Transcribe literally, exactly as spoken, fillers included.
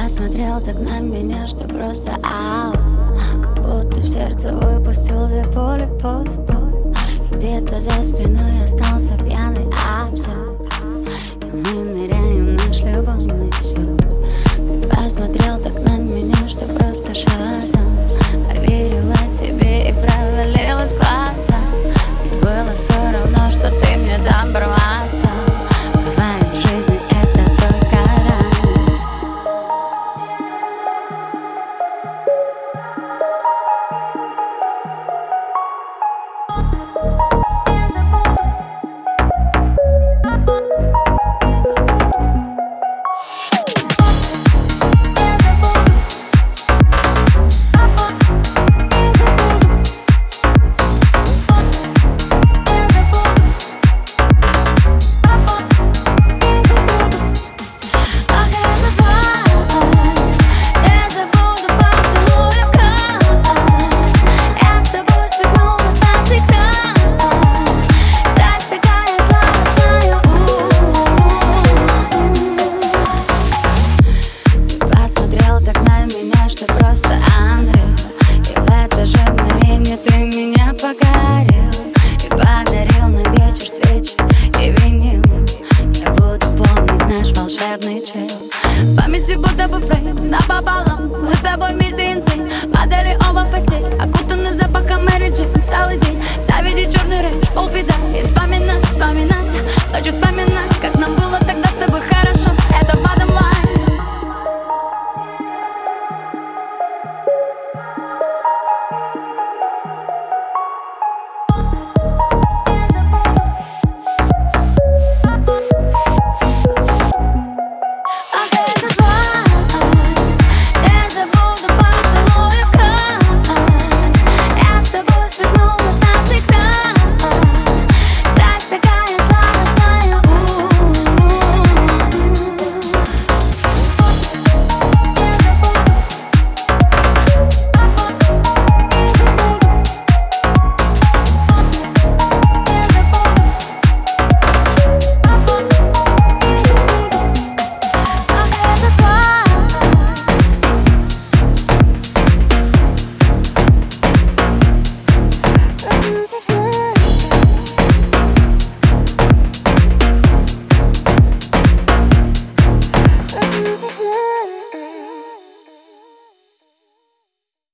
посмотрел так на меня, что просто ау. Как будто в сердце выпустил две пули, пули, пули. И где-то за спиной остался пьяный абсурд. И мы ныряем в наш любовный сюр. Ты посмотрел так на меня, что просто шазам. Поверила тебе и провалилась в глаза. И было все равно, что ты мне там бормотал. Бывает в жизни это только раз. Просто ангел. И в это же мгновение ты меня покорил. И подарил на вечер свечи и винил. Я буду помнить наш волшебный чил. В памяти будто бы фрейм напополам. Мы с тобой вместе инсейн. Падали оба в постель, окутаны запахом Мэри Джейн. Целый день заведи черный рейдж, полбеда. И вспоминай, вспоминай, хочу вспоминать, как